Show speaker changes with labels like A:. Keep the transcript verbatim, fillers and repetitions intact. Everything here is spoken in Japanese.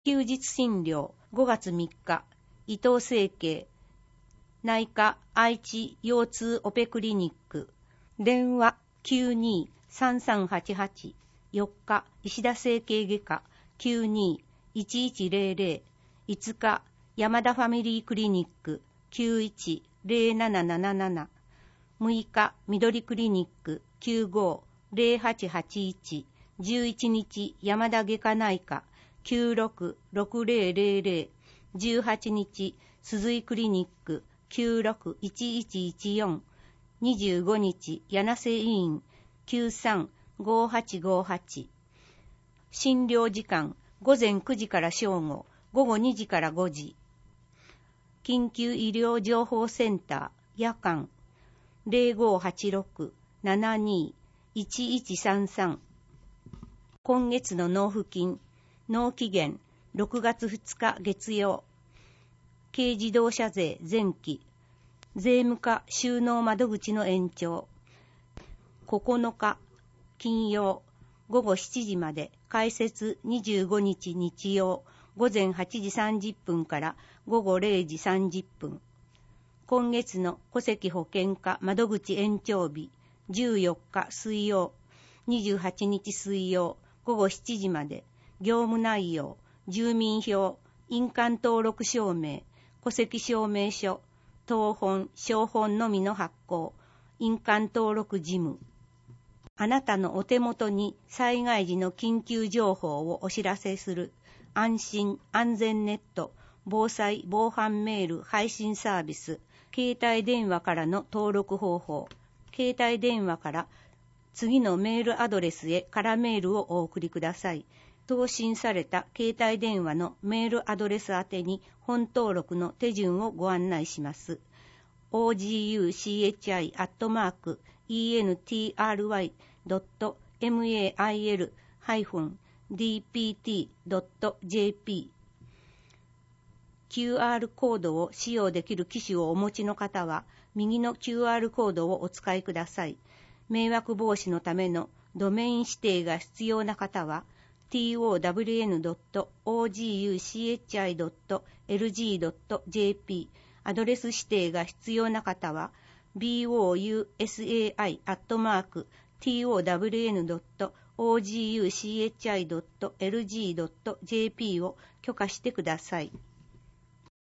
A: 休日診療ごがつみっか、伊藤整形内科愛知腰痛オペクリニック、電話 きゅうにーさんさんはちはち、よっか石田整形外科 きゅうにーいちいちゼロゼロ、いつか山田ファミリークリニック きゅういちゼロなななななな、むいか緑クリニック きゅうごーゼロはちはちいち、じゅういちにち山田外科内科 きゅうろくろくゼロゼロゼロ、じゅうはちにち鈴井クリニック きゅうろくいちいちいちよん、にじゅうごにち柳瀬医院 きゅうさんごはちごはち。診療時間午前くじから正午、午後にじからごじ。緊急医療情報センター夜間 ゼロごはちろく ななにいちいちさんさん。今月の納付金、納期限ろくがつふつか月曜。軽自動車税前期、税務課収納窓口の延長。ここのか金曜ごごしちじまで、開設にじゅうごにち日曜午前はちじさんじゅっぷんからごごれいじさんじゅっぷん。今月の戸籍保険課窓口延長日、じゅうよっか水曜、にじゅうはちにち水曜ごごしちじまで、業務内容、住民票、印鑑登録証明、戸籍証明書、謄本、証本のみの発行、印鑑登録事務。あなたのお手元に災害時の緊急情報をお知らせする安心安全ネット防災防犯メール配信サービス。携帯電話からの登録方法。携帯電話から次のメールアドレスへ空メールをお送りください。送信された携帯電話のメールアドレス宛てに本登録の手順をご案内します。オージーユーシーエイチアイ アットマーク イーエヌティーアールワイ ドット メール ハイフン ディーピーティー ドット ジェーピー。キューアール コードを使用できる機種をお持ちの方は、右の キューアール コードをお使いください。迷惑防止のためのドメイン指定が必要な方は、トウエヌドットオージーユーシーエイチアイドットエルジードットジェーピー、アドレス指定が必要な方は、ボウサイ アットマーク トウエヌドットオージーユーシーエイチアイドットエルジードットジェーピー を許可してください。